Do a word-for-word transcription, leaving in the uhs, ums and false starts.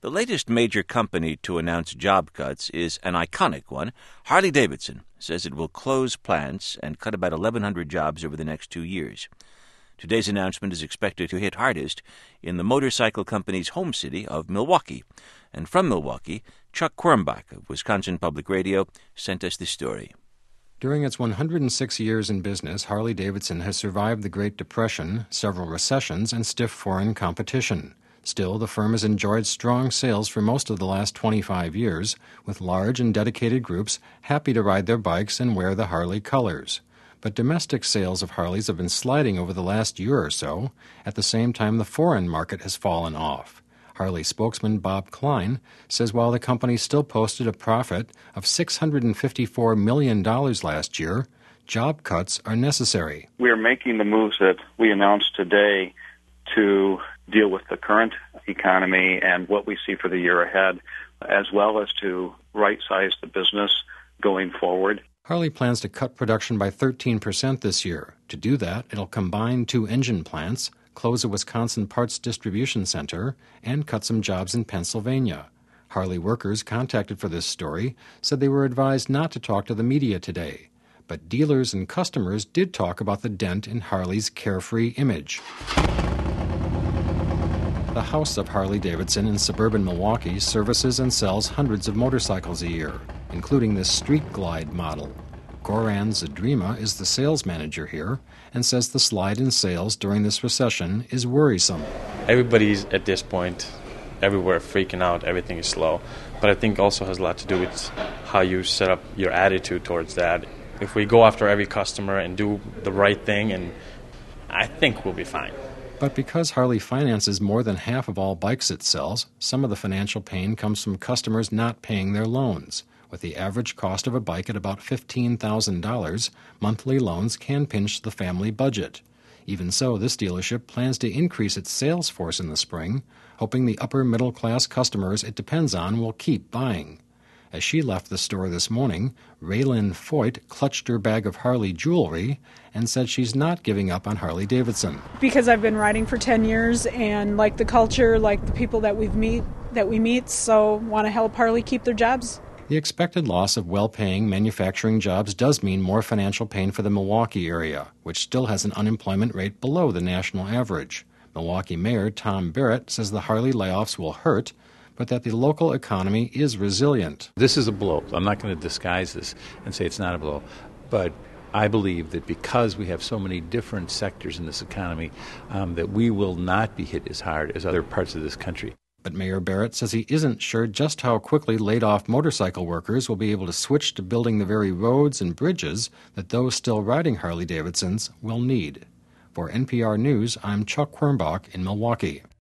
The latest major company to announce job cuts is an iconic one. Harley-Davidson says it will close plants and cut about eleven hundred jobs over the next two years. Today's announcement is expected to hit hardest in the motorcycle company's home city of Milwaukee. And from Milwaukee, Chuck Quirmbach of Wisconsin Public Radio sent us this story. During its one hundred six years in business, Harley-Davidson has survived the Great Depression, several recessions, and stiff foreign competition. Still, the firm has enjoyed strong sales for most of the last twenty-five years, with large and dedicated groups happy to ride their bikes and wear the Harley colors. But domestic sales of Harleys have been sliding over the last year or so. At the same time, the foreign market has fallen off. Harley spokesman Bob Klein says while the company still posted a profit of six hundred fifty-four million dollars last year, job cuts are necessary. We are making the moves that we announced today to deal with the current economy and what we see for the year ahead, as well as to right-size the business going forward. Harley plans to cut production by thirteen percent this year. To do that, it'll combine two engine plants, close a Wisconsin parts distribution center, and cut some jobs in Pennsylvania. Harley workers contacted for this story said they were advised not to talk to the media today. But dealers and customers did talk about the dent in Harley's carefree image. The House of Harley-Davidson in suburban Milwaukee services and sells hundreds of motorcycles a year, including this Street Glide model. Goran Zadrima is the sales manager here and says the slide in sales during this recession is worrisome. Everybody's at this point, everywhere freaking out, everything is slow. But I think also has a lot to do with how you set up your attitude towards that. If we go after every customer and do the right thing, and I think we'll be fine. But because Harley finances more than half of all bikes it sells, some of the financial pain comes from customers not paying their loans. With the average cost of a bike at about fifteen thousand dollars, monthly loans can pinch the family budget. Even so, this dealership plans to increase its sales force in the spring, hoping the upper middle-class customers it depends on will keep buying. As she left the store this morning, Raylyn Foyt clutched her bag of Harley jewelry and said she's not giving up on Harley-Davidson. Because I've been riding for ten years and like the culture, like the people that we meet, that we meet, so want to help Harley keep their jobs. The expected loss of well-paying manufacturing jobs does mean more financial pain for the Milwaukee area, which still has an unemployment rate below the national average. Milwaukee Mayor Tom Barrett says the Harley layoffs will hurt, but that the local economy is resilient. This is a blow. I'm not going to disguise this and say it's not a blow, but I believe that because we have so many different sectors in this economy, um, that we will not be hit as hard as other parts of this country. But Mayor Barrett says he isn't sure just how quickly laid-off motorcycle workers will be able to switch to building the very roads and bridges that those still riding Harley-Davidsons will need. For N P R News, I'm Chuck Quirmbach in Milwaukee.